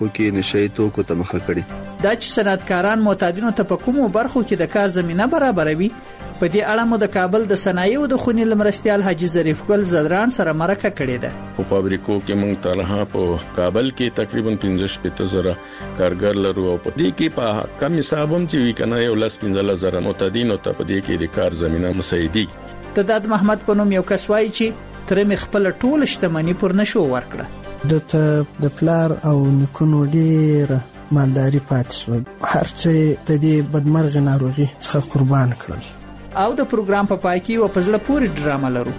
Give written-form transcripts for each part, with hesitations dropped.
کې نشئی توکو ته مخه کړي. دا چې صنعتکاران معتادینو ته په کومو برخو کې د کار زمينه برابروي، په دې اړه مو د کابل د صنایعو د خونې لمرستیال حاجی ظریف ګل زدران سره مرکه کړې ده. په فابریکو کې موږ تلها په کابل کې تقریبا 15,000 کارګر لرو او په دې کې په کم حسابم چې وی کنه یو 15,000 معتادینو ته په دې کې د کار زمينه مساعدي. تداد محمد په نوم یو کس وایي چې ترې خپل ټول شتمنۍ پر نشو ورکړه. د پلار او نکونو ډیر مالداري پاتې شو، هر څه د دې بدمرغ ناروغي څخه قربان کړل. او د پروګرام په پای کې و پزړه پوری ډرامه لرو.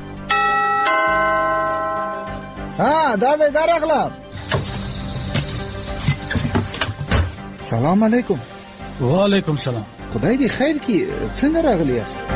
دا راغله. سلام علیکم. وعلیکم سلام. خدای دې خیر کی. څنګه راغلی یاست؟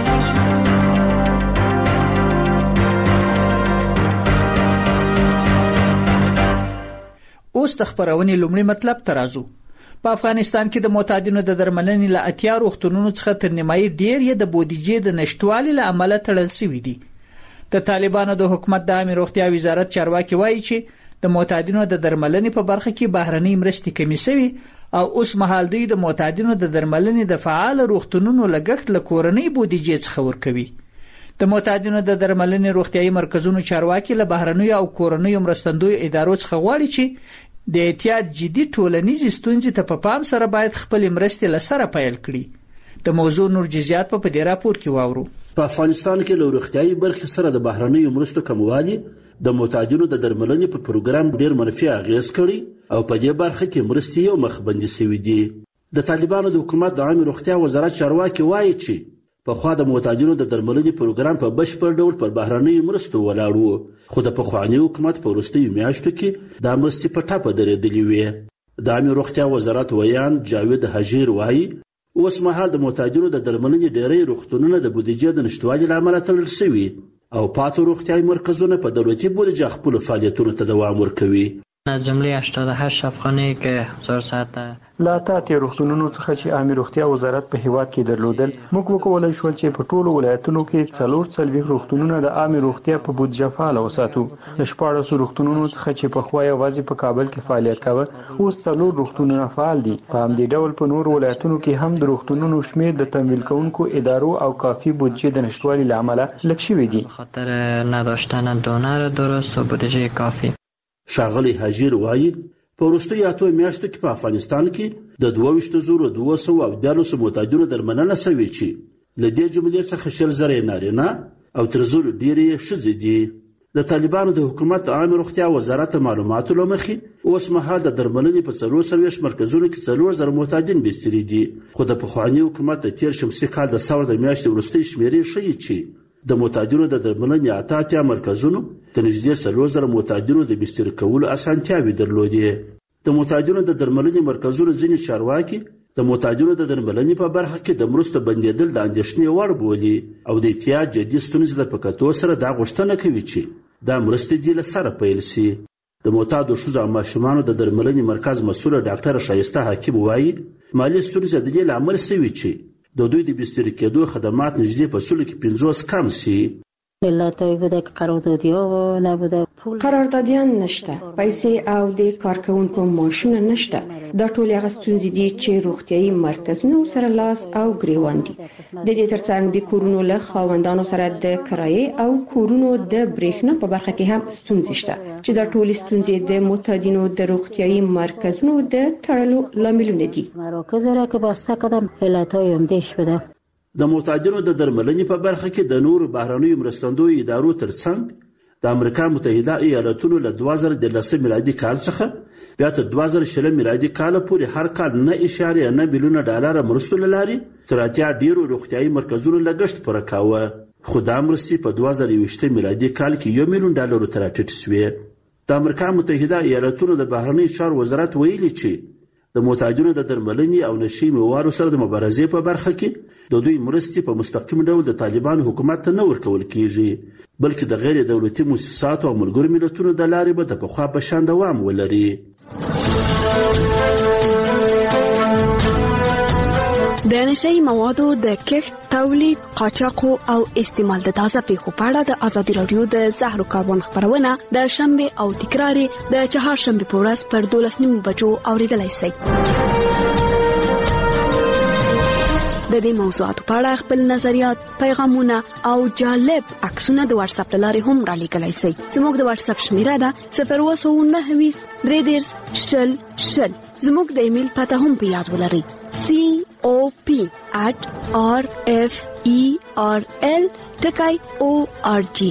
اوس د خبرونې لومړی مطلب ترازو. په افغانستان کې د معتادینو د درملنې له 80 روغتونونو څخه تر نیمایي ډیر یې د بودیجې د نشټوالي له امله تړل شوی دي. د طالبانو د حکومت د عامه روغتیا وزارت چارواکي وایي چې د معتادینو د درملنې په برخه کې بهرنۍ مرستې کمې شوي او اوس مهال دوی د معتادینو د درملنې د فعال روغتونونو لګښت له کورنۍ بودیجې څخه ورکوي. د معتادینو د درملنې روغتيایي مرکزونو چارواکي له بهرنۍ او کورنۍ مرستندوی ادارو څخه غواړي چې د احتیاط جدي ټولنیزې ستونزې ته په پام سره باید خپل مرستې لسره پیل کړي. د موضوع نور جزئیات په دې راپور کې واورو. په افغانستان کې له روغتيایي برخې سره د بهرنۍ مرستو کموالی د معتادینو د درملنې په پروګرام ډیر منفي اغیز کړي او په دې برخه کې مرستې یو مخبندي شوې دي. د طالبانو د حکومت د عامه روغتیا وزارت چارواکي وایي چې په خوا د معتادینو د درملنې پروګرام په بشپړ ډول پر بهرنۍ مرستو ولاړ و، خو د پخواني حکومت په وروستیو میاشتو کې دا مرستې په ټاپه درېدلې وې. د عامه روغتیا وزارت ویان جاوید حجیر وایي اوس مهال د معتادینو د درملنې ډېری روغتونونه د بودیجې د نشټوالي له امله تړل شوي او پاتې روغتیایي مرکزونه په دولتي بودیجه خپلو فعالیتونو ته دوام ورکوي. از جمله 88 افغانۍ که 1000 ساعته لا تاتي روغتونونو څخه چې عامه روغتیا وزارت په هیواد کې درلودل، موږ وکولای شو چې په ټولو ولایتونو کې 4 روغتونونه د عامه روغتیا په بودیجه فعال وساتو. د 14 روغتونونو څخه چې په خوا یوازې په کابل کې فعالیت کاوه، اوس 4 روغتونونه فعال دي. په همدې ډول په نور ولایتونو کې هم د روغتونونو شمیر د تمویل کوونکو ادارو او کافي بودیجه د نشټوالي له امله لږ شوی دي. خاطر نداشتن دونر درست و بودیجه کافی. شاغلی حجیر وایي په وروستیو 8 میاشتو کې په افغانستان کې د 22,214 معتادینو درملنه شوې چې له دې جملې څخه 10,000 نارینه او تر 1,000 ډېرې ښځې دي. د طالبانو د حکومت عامه روغتیا وزارت معلوماتو له مخې اوس مهال د درملنې په 430 مرکزونو کې 4,000 معتادین بستري دي، خو د پخواني حکومت د تیر شمسي کال د ثور د میاشتې وروستۍ شمیرې ښیي چې د معتادینو د درملنې 88 مرکزونو د نږدې 4,000 معتادینو د بستر کولو اسانتیاوې درلودې. د معتادینو د درملنې مرکزونو ځینې چارواکي د معتادینو د درملنې په برخه کې د مرستو بندیدل د اندېښنې وړ بولي او د احتیاط جدي ستونزې له په کتو سره دا غوښتنه کوي چې دا مرستې دې له سره پیل شي. د معتادو ښځو او ماشومانو د درملنې مرکز مسؤله ډاکټره شایسته حکیم وایي مالي ستونزې د دې له امله شوي چې د دوی د بستري کېدو خدمات نږدې په 50 کم شي. قراردادیان نشته، پیسې او د کارکونکو معاشونه نشته. دا ټول هغه ستونزې دي چې روغتيایي مرکزونو سره لاس او ګریوان دي. د دې ترڅنګ د کورونو له خاوندانو سره د کرایې او کورونو د برېښنا په برخه کې هم ستونزې شته چې دا ټول ستونزې د معتادینو د روغتيایي مرکزونو د تړلو لاملونه دي. د معتادینو د درملنې په برخه کې د نورو بهرنیو مرستندوی ادارو ترڅنګ د امریکا متحده ایالاتونو له 2013 میلادي کال څخه بیا تر 2020 میلادي کال پورې هر کال 9.9 میلیونه ډالر مرستو لاري تر اتیا ډیرو روغتيایي مرکزونو لګښت پوره کاوه، خو دا مرستې په 2020 میلادي کال کې 1 میلیون ډالر تر ټیټ شوې. د امریکا متحده ایالاتونو د بهرنیو چارو وزارت ویلي چې د معتادینو د درملنې او نشي موادو سره د مبارزې په برخه کې د دوی مرستې په مستقیم ډول د طالبانو حکومت ته نه ورکول کیږي، بلکې د غیر دولتي مؤسساتو او ملګرو ملتونو د لارې به د پخوا په شان دوام ولري. د د نشئی موادو د کښت، تولید، قاچاق او استعمال د تازه پیښو په اړه د ازادي رادیو د زهر کاربن خبرونه د شنبه او تکرار د چهارشنبه په ورځ پر 12:30 بجو اوریدلای شئ. د دې موضوعاتو په اړه خپل نظریات، پیغامونه او جالب عکسونه د واتس اپ لارې هم را لیکلای شئ. زموږ د واتس اپ شمیره ده 029 330 زموږ د ایمیل پته هم په یاد ولرئ: cop@referl.org.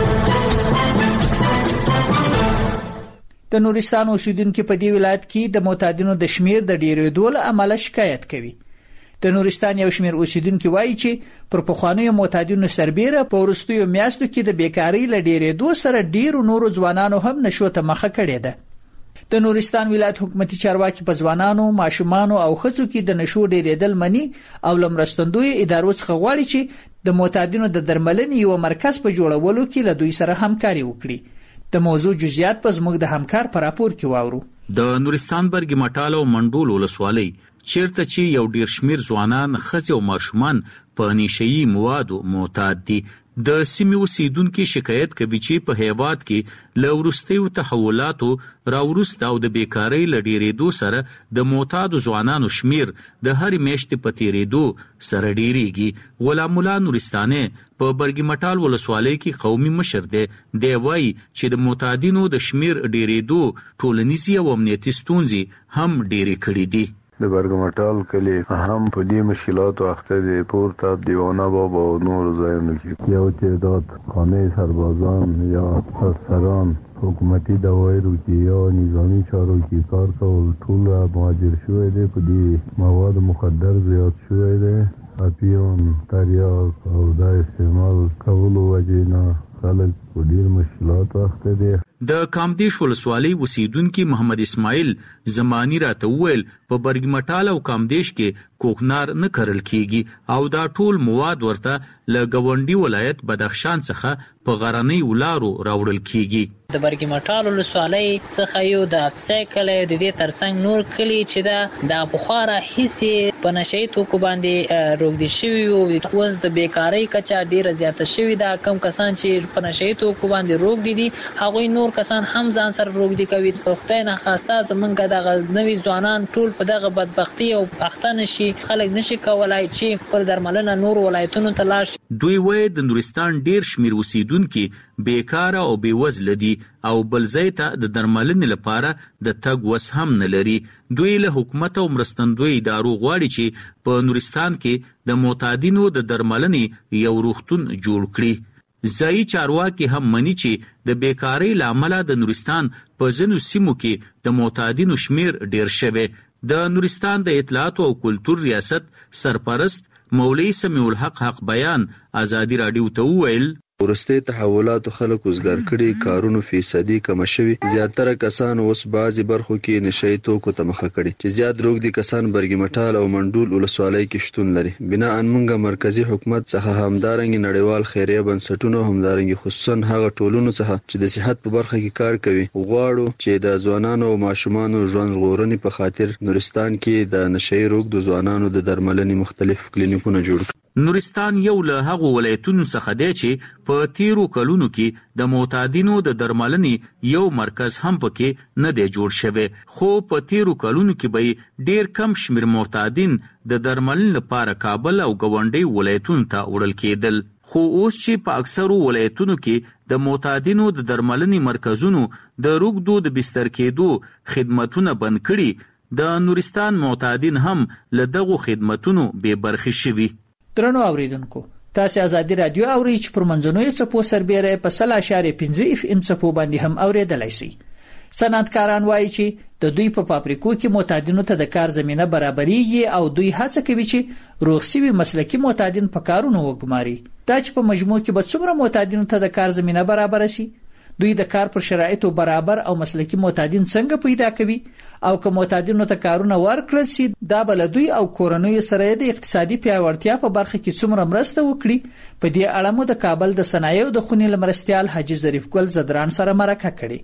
د نورستان اوسیدونکو په دې ولایت کې د معتادینو د شمیر د ډیرېدو له امله شکایت کوي. د نورستان یو شمیر اوسیدونکو وایي چې پر پخوانیو معتادینو سربېره په وروستیو میاشتو کې د بیکاری له ډیرېدو سره ډیرو نورو ځوانانو هم نشو ته مخه کړې ده. د نورستان ولایت حکومتي چارواکي په ځوانانو، ماشومانو او ښځو کې د نشو ډیرېدل مني او لمرستندوی ادارو څخه غواړي چې د معتادینو د درملنې یو مرکز په جوړولو کې له دوی سره همکاري وکړي. د موضوع جزئیات په زموږ د همکار پر راپور کې واورو. د نورستان برګ مټال او منډول ولسوالۍ چیرته چې یو ډیر شمیر ځوانان، ښځې او ماشومان په نشئی موادو معتاد دي، د سیمې اوسیدونکو شکایت کوي چې په هیواد کې له وروستیو تحولاتو راوروسته او د بیکاری له ډیرېدو سره د معتادو ځوانانو شمیر د هر میاشتې په تیریدو سره ډیریږي. غلام الله نورستاني په برګ مټال ولسوالۍ کې قومي مشر دی. دی وایي چې د معتادینو د شمیر ډیرېدو ټولنیزي او امنیتي ستونزې هم ډیرې کړې دي. د برګمټال کلی هم په دې مشکلاتو اخته دي. پورته دیوانه بابا او نور ځایونو کې یو تعداد قانوني سربازان یا افسران حکومتي دوايرو کې یا نظامی چارو کې کار کول ټول مهاجر شوی دي. په دې مواد مخدر زیات شوی دي. اپیون، تریاک او د استعمال کولو وجینا خلک په ډیر مشکلات اخته دي. د کامدیش ولسوالۍ اوسیدونکو محمد اسماعیل زمانی راته وویل په برګ مټال او کامدیش کې کوکنار نه کرل کیږي او دا ټول مواد ورته له ګاونډي ولایت بدخشان څخه په غرنۍ ولارو راوړل کیږي. د برګ مټال ولسوالۍ څخه یو د افسای کلی د دې ترڅنګ نور کلی چې د بخاره هیڅ په نشئی توکو باندې روغدي شوی او اوس د بیکاری کچا ډیره زیاته شوی دا. کم کسان چې په نشئی توکو باندې روغدي دي هغه نور کسان هم ځان سره روغدي کوي. خدای نه خواسته زمونږ دغه نوی ځوانان ټول په دغه بدبختی او پښتنه شي، خلک نشي کولای چې پر درملنه نور ولایتونو ته لاړ شي. دوی وایي د نورستان ډیر شمیر اوسیدونکو بیکاره او بیوزله دي او بل ځای ته د درملنې لپاره د تګ وس هم نه لري. دوی له حکومت او مرستندوی ادارو غواړي چې په نورستان کې د معتادینو د درملنې یو روغتون جوړ کړي. ځایي چارواکي هم مني چې د بیکاری لامل د نورستان په ځینو سیمو کې د معتادینو شمیر ډیر شوی. د نورستان د اطلاعات او کلتور ریاست سرپرست مولوی سمیع الحق حق بیان ازادي رادیو ته وویل ورسته تحولات خلک وزګار کړي، کارونو فیصدي کم شوي. زیاتره کسان اوس بعضی برخو کې نشئی توکو ته مخه کړي چې زیات روغ دي کسان برګ مټال او منډول ولسوالۍ کې شتون لري. بنا انمنګ مرکزی حکومت څخه همدارنګ نړیوال خیریه بنسټونو همدارنګ خصوصا هغه ټولونو څخه چې د صحت په برخه کې کار کوي غواړو چې د ځوانانو او ماشومانو ژوند ژغورنې په خاطر نورستان کې د نشئی روغ د ځوانانو د درملنې مختلف کلینیکونه جوړ کړي. نورستان یو له هغو ولایتونو څخه دی چې په تیرو کلونو کې د معتادینو د درملنې یو مرکز هم پکې نه دی جوړ شوی، خو په تیرو کلونو کې به ډیر کم شمیر معتادین د درملنې لپاره کابل او ګاونډي ولایتونو ته وړل کېدل. خو اوس چې په اکثرو ولایتونو کې د معتادینو د درملنې مرکزونو د روغدو د بستر کېدو خدمتونه بند کړي، د نورستان معتادین هم له دغو خدمتونو بې برخې شوي. درنو اوریدونکو، تاسو ازادي رادیو اورئ چې پر منځنوي څپو سربېره په 0.5 FM څپو باندې هم اوریدلای شئ. صنعتکاران وایي چې د دوی په فابریکو کې معتادینو ته د کار زمينه برابرېږي او دوی هڅه کوي چې روغسي مسلکي معتادین په کارونو وګماري. دا چې په مجموع کې به څومره معتادینو ته د کار زمينه برابر شي، دوی د کار پر شرایطو برابر او مسلکي معتادین څنګه پیدا کوي او که معتادینو ته کارونه ورکړل شي دا بل دوی او کورنۍ سره د اقتصادي پیاوړتیا په برخه کې څومره مرسته وکړي. په دې اړه مو د کابل د صنایعو د خونې لمرستيال حاجی ظریف ګل زدران سره مرکه کړې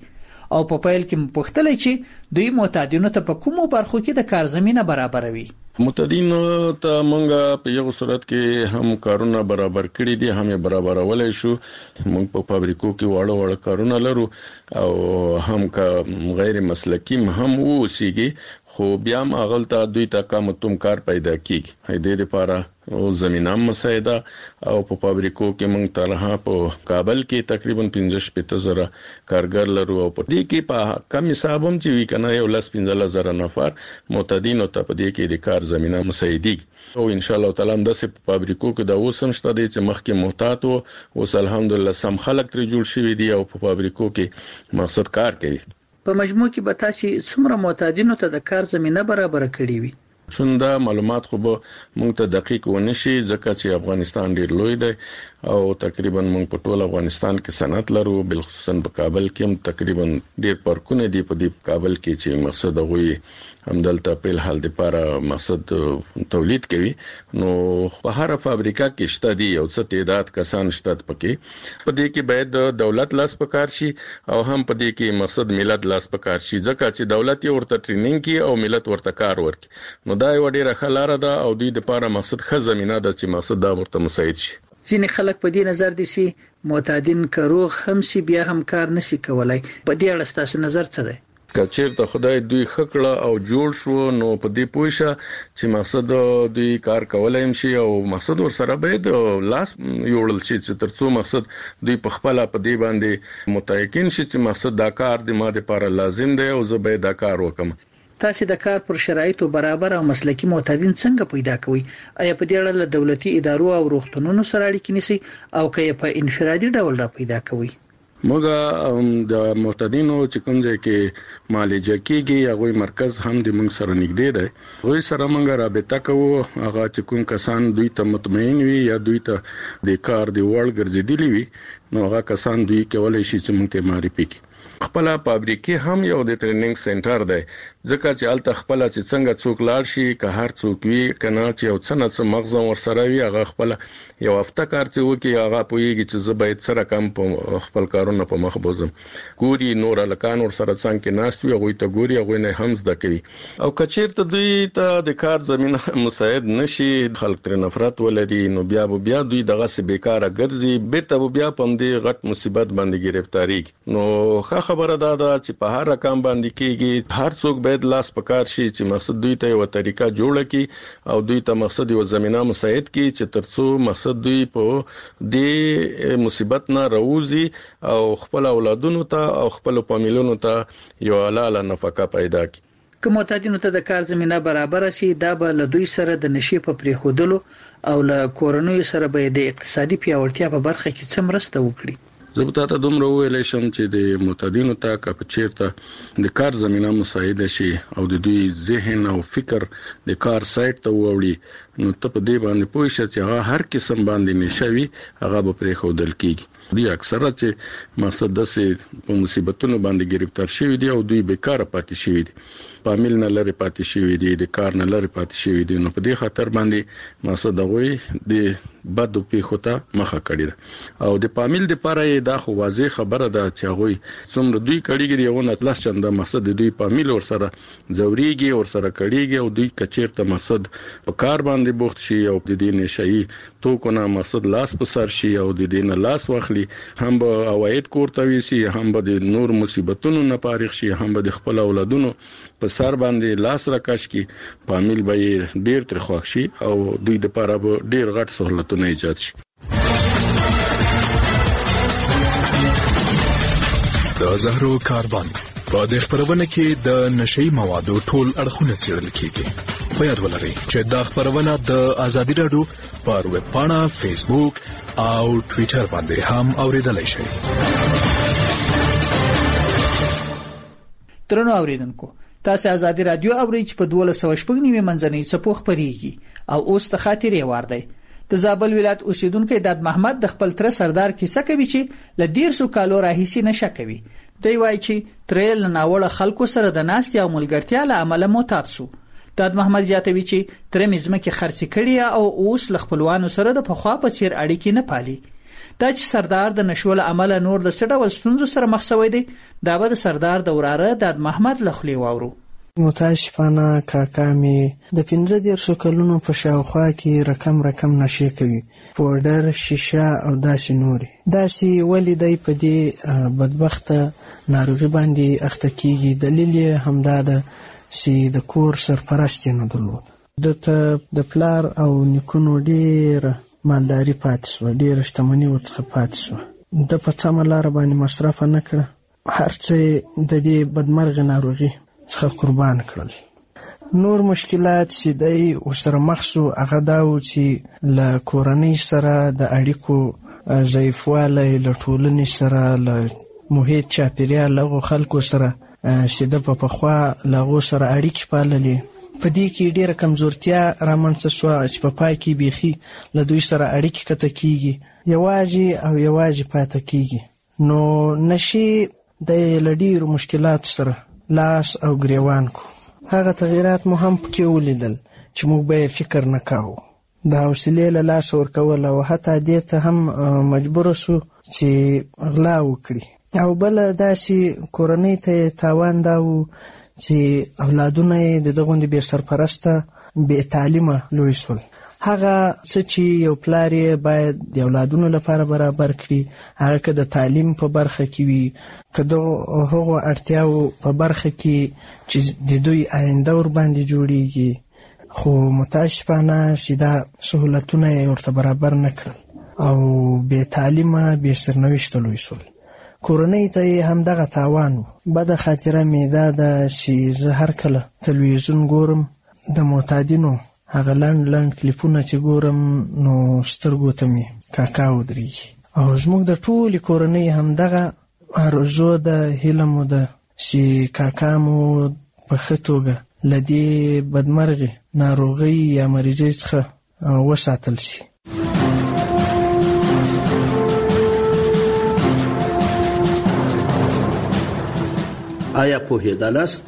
او په پیل کې مپختلې چې دوی معتادینو ته په کومو برخو کې د کار زمينه برابروي. معتادینو ته موږ په یو صورت کې هم کارونه برابر کړی دي، هم برابرولای شو. موږ په فابریکو کې واړه کارونه لرو او هم کا غیر مسلکی هم وسیږي، خو بیا هم اغلطه دوی ته کوم تم کار پیدا کیږي. د دې لپاره او زمينه مساعده او په فابریکو کې موږ ترها په کابل کې تقریبا 15,000 کارګر لرو او په دې کې په کم حساب هم چې وی کنه یو 15,000 نفر معتادینو ته په دې کې د کار زمينه مساعدي او ان شاء الله تعالی د سپ فابریکو کې د اوسم شته چې مخکې محتاط او الحمدلله سم خلک تر جوړ شوی دي او په فابریکو کې مقصد کار کوي. په مجموع کې به تاسو څومره معتادینو ته د کار زمينه برابر کړی وي؟ چوندا معلومات خو به موږ ته دقیق ونشي ځکه چې افغانستان ډیر لوی دی او تقریبا موږ په ټول افغانستان کې صنعت لرو، بلخصوصا په کابل کې هم تقریبا ډیر پارکونه دي په دې کابل کې چې مقصد غوي همدلته په حال د لپاره مقصد تولید کوي. نو په هر فابریکه کې شته دي او څه تعداد کسان شته پکې، په دې کې باید دولت لاس پکار شي او هم په دې کې مقصد ملت لاس پکار شي ځکه چې دولت یې ورته ټریننګ کوي او ملت ورته کار ورکړي. نو دا یو ډیره خلاره ده او دوی د لپاره مقصد خزمینه ده چې مقصد دا ورته مساعد شي. ځینې خلک په دې نظر دي چې معتادین کروغ هم سي بیا هم کار نشي کولای. په دې اړه تاسو نظر څه دی؟ کچیر ته خدای دوی خکړه او جوړ شو نو په دې پوښه چې مقصد دوی کار کولای شي او مقصد ور سره باید لاس یوړل شي چې ترڅو مقصد دوی په خپل په دې باندې متایقن شي چې مقصد دا کار د ماده لپاره لازم دی او زه به دا کار وکم. تاسو د کار پر شرایطو برابر او مسلکی معتادین څنګه پیدا کوئ؟ آیا په دې اړه له دولتي ادارو او روغتونونو سره اړیکې نیسئ او که په انفرادي ډول را پیدا کوئ؟ موږ د معتادینو چې کوم ځای کې معالجه کیږي هغه مرکز هم د موږ سره نږدې دی، هغه سره موږ رابطه کوو. هغه چې کوم کسان دوی ته مطمئن وي یا دوی ته د کار دی وړ ګرځېدلی وي نو هغه کسان دوی کولای شي چې موږ ته معرفي کړي. خپل فابریکې هم یو د ټریننګ سنټر دی ځکه چې الته خپل چې څنګه څوک لاړ شي که هر څوک وي کنه چې یو څه مغز ور سره وي هغه خپل یو هفته کار چې وکي هغه پويږي چې زه باید سره کم په خپل کارونه په مخ بوزم. ګوري نور لکان ور سره څنګه ناست وي هغه ته ګوري هغه نه هم زده کوي او کچیر ته دوی ته د کار زمينه مساعد نشي خلک تر نفرت ولري نو بیا دوی دغه سه بیکاره ګرځي بیرته بیا پم دي غټ مصیبت باندې گرفتاری. نو خبره دا ده چې په هر رقم باندې کېږي هر څوک باید لاس پکار شي چې مقصد دوی ته یو طریقه جوړه کی او دوی ته مقصد یو زمينه مساعد کی چې ترڅو مقصد دوی په دې مصیبت نه راوځي او خپل اولادونو ته او خپل فامیلونو ته یو حلاله نفقه پیدا کی. که معتادینو ته د کار زمينه برابر شي دا به له دوی سره د نشي په پریخودلو او له کورنۍ سره به د اقتصادي پیاوړتیا په برخه کې څه مرسته وکړي. زبطه ته دومره ویلې شم چې د معتادینو ته کاپچیرته د کار زمينه مساعده شي او د دوی ذهن او فکر د کار سایت ته وړي نو ته په دې باندې پوه شې چې هغه هر قسم باندې نشوي هغه به پرې خودل کیږي. دوی اکثره چې مقصد د سي مصیبتونو باندې گرفتار شوی دي او دوی بیکاره پاتې شوی دي، فامیل نه لري پاتې شوی دي، د کار نه لري پاتې شوی دي. نو په دې خاطر باندې مقصد دغه د بدو پیښو ته مخه کړی ده او د فامیل د لپاره دا خو واضح خبره ده چې هغه څومره دوی کړيږي یو نه پلس چنده مقصد دوی فامیل ور سره زوريږي ور سره کړيږي او دوی کچیرته مقصد په کار باندې بوخت شي او د دې نشئی تو کو نه مقصد لاس په سر شي او د دې نه لاس واخلي هم به اوایت کوړته وي سي هم به د نور مصیبتونو نه فارغ شي هم به د خپل اولادونو په سر باندې لاس راکاش کی فامیل به ډیر تر خوښ شي او دوی د لپاره به ډیر غټ سہولتونه ایجاد شي. د زهرو کاروان په دې خبرونه کې د نشئی موادو ټول اړخونه څېړل کیږي. په یاد ولرئ چې دا خبرونه د ازادي رادیو پر ویب پاڼه، فیسبوک او ټوئیټر باندې هم اوریدلای شئ. ترنو اوریدونکو تاسو ازادي رادیو اورئ چې په 1290 منځنۍ څپو خبريږي او اوس ته خاطرې وار دی. د زابل ولایت اوسیدونکو داد محمد د خپل تر سردار کیسه کوي چې ل 150 کالو راهیسي نشه کوي. دی وایي چې ترېل ناوړه خلکو سره د ناستي او ملګرتیا له عمله معتاد سو. داد محمد زیاتوي چې ترې مزمکه خرڅ کړي او اوس ل خپلوانو سره د پخوا په چیر اړیکې نه پالي. دا چې سردار د نشو له امله نور د څه ډول ستونزو سره مخ شوی دی دا به د سردار د وراره داد محمد له خولې واورو. متاسفانه کاکا مې د 15 کلونو په شاوخوا کې رقم نشې کوي، پوډر، شیشه او داسې نورې. داسې ولې دی په دې بدبخته ناروغي باندې اخته کیږي؟ دلیل یې همدا ده چې د کور سرپرست یې نه درلود. دته د پلار او نیکونو ډېره مالداري پاتې شوه، ډېره شتمني ورڅخه پاتې شوه. د په سمه لاره باندې مصرفه نه کړه، هر څه د دې بدمرغه ناروغي څخه قربان کړل. نور مشکلات چې دی ورسره مخ شو هغه دا و چې له کورنۍ سره د اړیکو ضعیفوالی، له ټولنې سره، له محیط چاپېریال له هغو خلکو سره چې د په پخوا له هغو سره اړیکې پاللې، په دې کې ډېره کمزورتیا رامنځته شوه چې په پای کې بیخي له دوی سره اړیکې قطع کېږي، یوازې پاتې کېږي. نو نشي د له ډېرو مشکلاتو سره لاس او ګریوان کو. هغه تغییرات مو هم پکې ولیدل چې موږ به یې فکر نه کاوه. د حوصلې له لاسه ورکول او حتی دې ته هم مجبوره سو چې غلا وکړي. او بله داسې کورنۍ ته تاوان دا و چې اولادونه یې د دغوندې بې سرپرسته بې تعلیمه لوی سول. هغه څه چې یو پلار یې باید د اولادونو لپاره برابر کړي، هغه که د تعلیم په برخه کې وي، که د هغو اړتیاو په برخه کې چې د دوی آینده ورباندې جوړیږي، خو متاسفانه چې دا سهولتونه یې ورته برابر نه کړل او بې تعلیمه بې سرنوشته لوی سول. کورنۍ ته یې هم دغه تاوان و. بده خاطره مې دا ده چې زه هر کله تلویزیون ګورم، د معتادینو هغه لنډ کلیپونه چې ګورم نو سترګو ته مې کاکا ودرېږي. او زموږ د ټولې کورنۍ هم دغه آرزو ده، هیله مو ده چې کاکا مو په ښه توګه له دې بدمرغې ناروغۍ یا مریضۍ څخه وساتل شي. آیا پوهېدلاست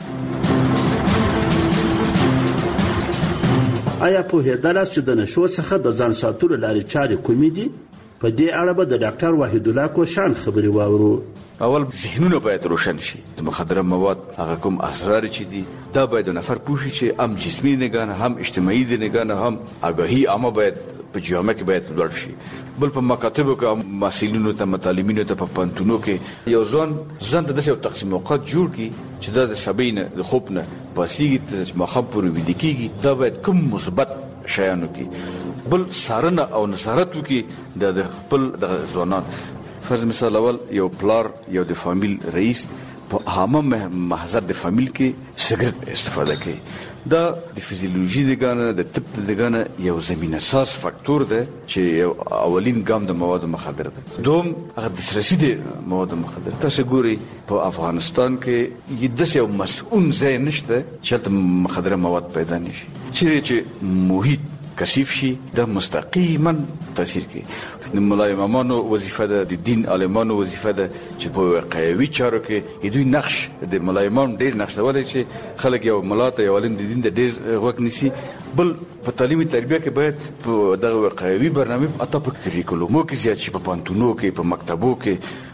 چې د نشو څخه د ځان ساتلو لارې چارې کومې دي؟ په دې اړه به د ډاکټر وحید الله کوشان خبرې واورو. اول ذهنونه باید روشن شي. د مخدره مواد هغه کوم اسرار چې دي دا باید د نفر پوه شي چې هم جسمي نگاه هم اجتماعي نگاه هم آگاهي عامه باید په جامعه کې باید لوړ شي. بل په مکاتبو کې مسؤلینو ته متعلمینو ته په پانتونو کې یو ځان ته داسې یو تقسیم اوقات جوړ کړي چې دا د سبا نه د خوب نه پاسېږي چې ماښام پورې ویده کېږي. دا باید کوم مثبت شیانو کې بل څارنه او نصارت وکړي د خپل د ځوانان. فرض مثال اول یو پلار یو د فامیل رئیس په عامه محضر د فامیل کې سګرټ استفاده کوي. دا د فزیولوژي دغه د طب دغه یو زمينه اساس فاکتور ده چې یو اولین ګام د مواد مخدر ده. دوم هغه د سرسي د مواد مخدر. تاسو ګوري په افغانستان کې یو مسؤل ځای نشته چې مخدر مواد پیدا نشي. چې محیط کثیف شي دا مستقیما تاثیر کوي. د مولای امامانو وظیفه ده، د دین عالمانو وظیفه ده چې په واقعي چارو کې دوی نقش د مولای امام ډېر نقش ولري چې خلک یو ملاته یو علم د دین د ډېر وخت نسی. بل په تعلیمي تربیه کې باید په دغه واقعي برنامه اته په کریکولومو کې زیات شي، په پانتونو کې، په مکتبو کې.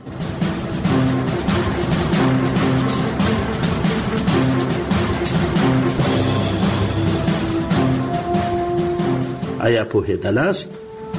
آیا پوهېدلاست؟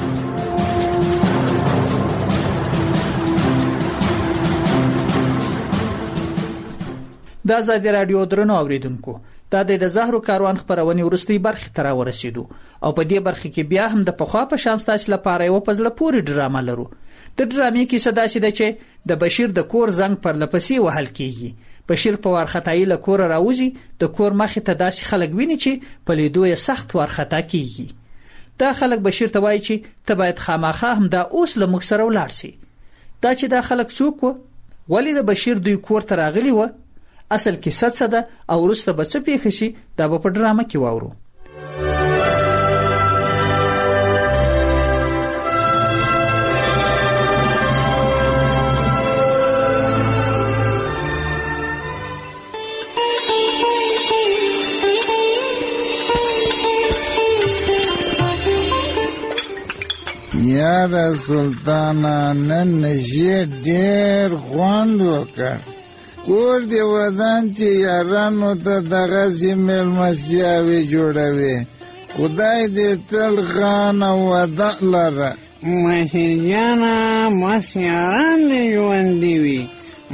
د آزادي راډیو درنو اوریدونکو، دا د زهرو کاروان خبرونه ورستي برخه تر ورسېدو او په دې برخه کې بیا هم د پخوا په شان ستاسو لپاره یو پزله پوری ډرامه لرو. د ډرامې کې صدا شي د چې د بشیر د کور زنګ پر لپسې وهل کیږي. بشیر په وارخطایي له کور راوځي، د کور مخې ته داسې خلک ویني چې په لیدو یې سخت وارخطا کیږي. دا خلک بشیر ته وایي چې ته باید خامخا هم دا اوس له موږ سره ولاړ شي. دا چې دا خلک څوک و، ولې د بشیر دوی کور ته راغلي و، اصل کیسه څه ده او وروسته به څه پیښ شي، دا به په ډرامه کې واورو. یا یاره سلطانه نن نشي ډېر خوند وکړ. کور دې ودان چې یارانو ته دغسې مېلمستیاوې جوړوي. خدای دې تل خان او وده لره. مشر جانه مس یاران دې ژوندي وي.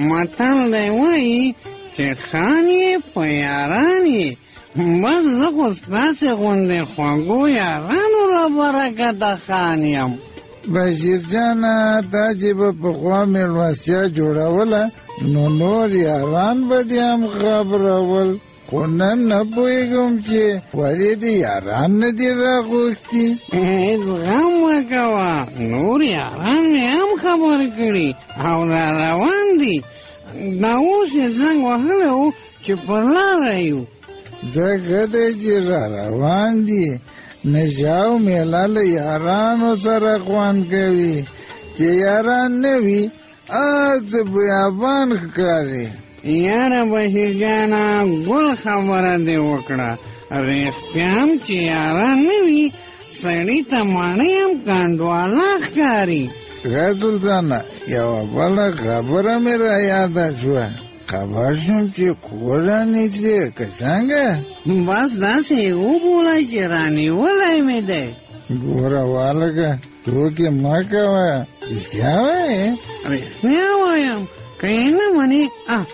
متل دی وایي چې خان یې په یاران یې. بس زه خو ستاسې غوندې خوږو یارانو له برکته خان یم. بشیر جانه تا چې به پخوا مېلمستیا جوړوله نو نور یاران به دې هم خبرول. خو نن نه پوهېږم چې ولې دې یاران نه دي راغوښتي. هېڅ غم مه کوه، نور یاران مې هم خبر کړي او را روان دي. دا اوس یې زنګ وهلی و چې پر لاره یو. ځکه دی چې را روان دي. نشه او میله له یارانو سره خوند کوي. چې یاران نه وي هر څه بیابان ښکاري. یاره بشیر جانه ګل خبره دې وکړه. رښتیا هم چې یاران نه وي سړي ته ماڼۍ هم کنډواله ښکاري. ښه سلطانه یوه بله خبره مې را یاده شوه. خبر شوم چې کور رانیسې که څنګه؟ بس داسې وبوله چې رانیولی مې دی. ګوره والګه ټوکې مه کوه، رښتیا وایې؟ رښتیا وایم، که یې نه منې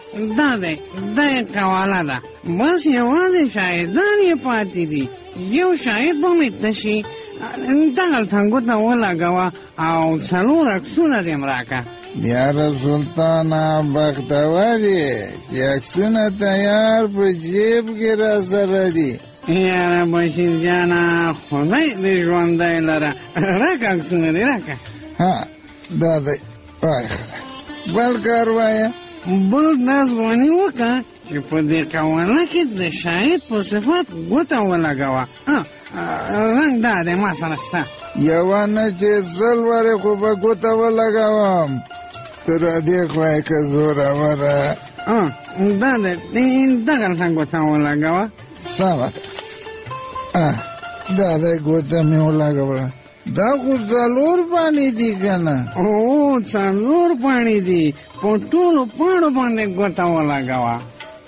دا دی دا یې قواله ده. بس یوازې شاهدان یې پاتې دي. یو شاهد به مې تشي دغلته ګوته ولګوه او 4 عکسونه دې م راکړه. یاره سلطانه بختور یې چې عکسونه تیار په جیب کې را سره دي. یاره بشیر جانه خدای دې ژوندی لره. راکه عکسونه دې راکه. ها دا دی وایه بل کار وایه. بل دا ځواني وکړه چې په دې قواله کې د شاهد په صفت ګوته ولګوه. رنګ دا دی ما سره شته. یوه نه چې 100 ورې خو به ګوته ولګوم. ته را دې خوا که زوروره. دا دی دغلته ګوته ولګوه. سمه ده دا دی ګوته مې ولګوله. دا خو 4 پاڼې دي که نه؟ 4 پاڼې دي. په ټولو پاڼو باندې ګوته ولګوه.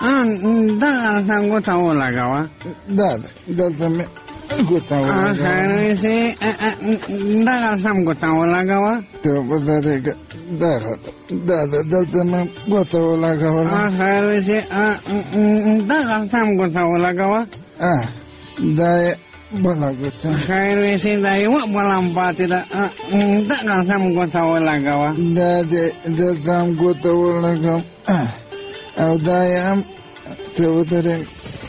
دغلته ګوته ولګوه. دا دی دلته مې ګوته ولګوه. خیرسې دغلته هم ګوته ولګوه. ته به درېږه دا ده دلته مې ګوته ولګوله. خیرسې دغلته هم ګوته ولګوه. دا یې بله ګوته. خیر ویسې دا یوه بله هم پاتې ده. دغلته هم ګوته ولګوه. دا دی دلته هم ګوته ولګوم او دا یې هم ته ودرېږه.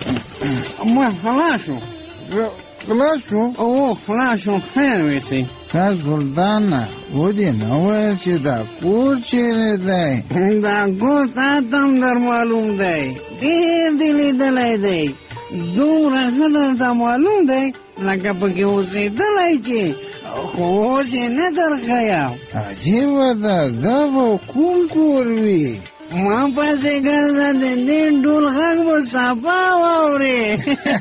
ما خلاص شو. خلاص شو؟ خلاص شو. خیر ویسې ښه سلطانه ودې نه ویل چې دا کور چیرې دی؟ دا کور تا ته هم در معلوم دی. ډېر دې لیدلی دی. دومره ښه درته معلوم دی لکه پکې اوسېدلی چې خو اوس یې نه درښیم. عجیبه ده دا به کوم کور وي؟ ما پسې ګرځه د دې ډول غږ به صفا واورې.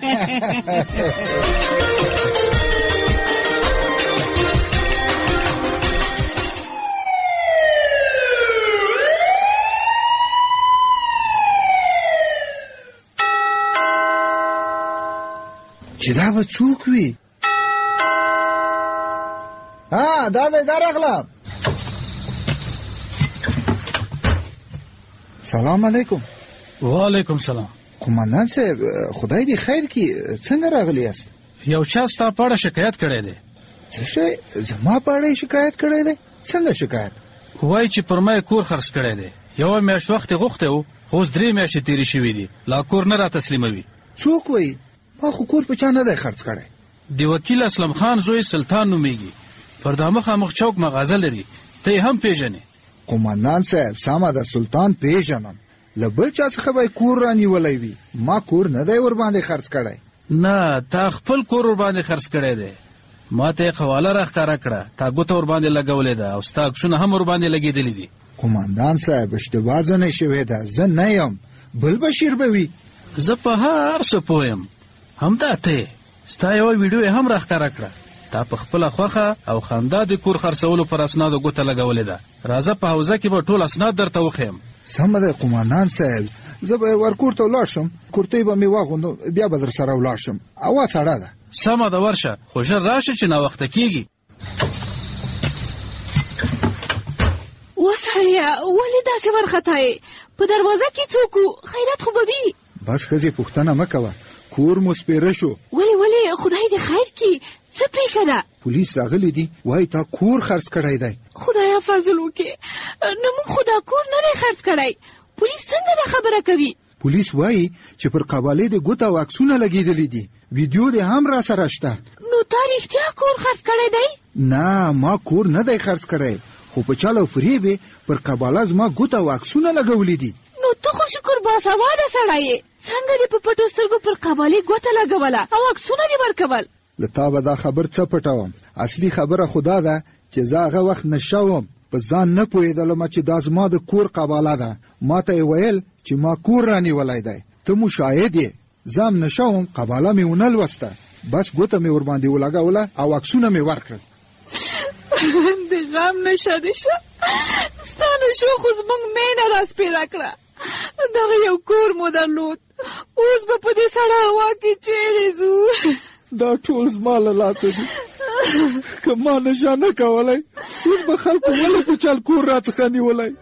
چې دا به څوک وي؟ دا دی دا راغلم. سلام علیکم. وعلیکم سلام. قومندان صاحب خدای دې خیر کړي، څنګه راغلی یاست؟ یو چا ستا په اړه شکایت کړی دی. څه شی؟ زما په اړه شکایت کړی دی؟ څنګه شکایت؟ وایي چې پر ما کور خرڅ کړی دی. یوه میاشت وخت یې غوښتی و خو اوس 3 میاشتې تېرې شوي دي لا کور نه را تسلیموي. څوک وایي؟ ما خو کور په چا نه دی خرڅ کړی. د وکیل اسلم خان زوی سلطان نومیږي. پر دا مخامخ چوک مغازه لري. ته یې هم پیژنې؟ قومندان صاحب سمه ده سلطان پیژنم. له بل چا څخه به کور رانیولی وي. ما کور نه دی ورباندې خرڅ کړی. نه تا خپل کور ورباندې خرڅ کړی دی. ما ته یې حواله راښکاره کړه. تا ګوته ورباندې لګولې ده او ستا عکسونه هم ورباندې لګېدلي دي. قومندان صاحب اشتباه ځنې شوې ده. زه نه یم، بل بشیر به وي. زه په هر څه پوه یم. همدا ته ستا یوه ویډیو یې هم راښکاره کړه. تا په خپل خوخه او خندا د کور خرڅولو پر اسناد ګوته لګولې ده. راځه په حوزه کې به ټول اسناد درته وخیم. سم ده قوماندان صاحب، زه به ورکور ته ولاړ شم، کورتۍ به مې واغوندم، بیا به در سره ولاړ شم. هوا سړه ده. سمه ده، ورشه، خو ژر راشه چې ناوخته کېږي. وسړیه ولې داسې وارخطایې؟ په دروازه کې څوک و؟ خیرات خو به وي. بس ښځې پوښتنه مه کوه، کور مو سپېره شو. ولې خدای دې خیر کړي، څه پېښه ده؟ پولیس راغلی دي، وایي تا کور خرڅ کړی دی. خدایه فضل وکړي، نه موږ خو دا کور نه دی خرڅ کړی. پولیس څنګه دا خبره کوي؟ پولیس وایي چې پر قبالې د ګوته او عکسونه لګېدلي دي، ویډیو دې هم را سره شته. نو تا رښتیا کور خرڅ کړی دی؟ نه، ما کور نه دی خرڅ کړی، خو په چل او فریب یې پر قباله زما ګوته او عکسونه لګولي دي. نو ته خو شکر باسواده سړی یې، څنګه دې په پټو سترګو پر قبالې ګوته لګوله او عکسونه دې ورکول؟ له تا به دا خبر څه پټوم؟ اصلي خبره خو دا ده چې زه هغه وخت نشه وم، په ځان نه پوهېدلم چې دا زما د کور قباله ده. ما ته یې ویل چې ما کور رانیولی دی، ته مو شاهد یې. زه هم نشه وم، قباله مې ونه لوسته، بس ګوته مې ورباندې ولګوله او عکسونه مې ورکړل. د غم نشه دې شه، ستا نشو خو زموږ مینه راسپېره کړه. دغه یو کور مو درلود، اوس به په دې سړه هوا کې چیرې ځو؟ دا ټول زما له لاسه دي. که ما نشه نه کولی، اوس به خلکو ولې په چل کور راڅخه نیولی.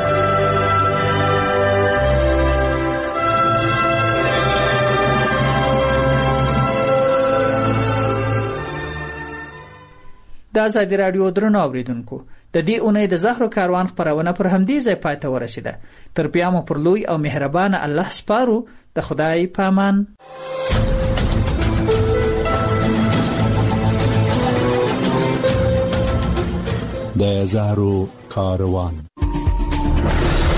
د ازادي راډیو درنو اوریدونکو، د دې اونۍ د زهرو کاروان خپرونه پر همدې ځای پای ته ورسېده. تر بیا مو پر لوی او مهربانه الله سپارو. د خدای په امان. د زهرو کاروان.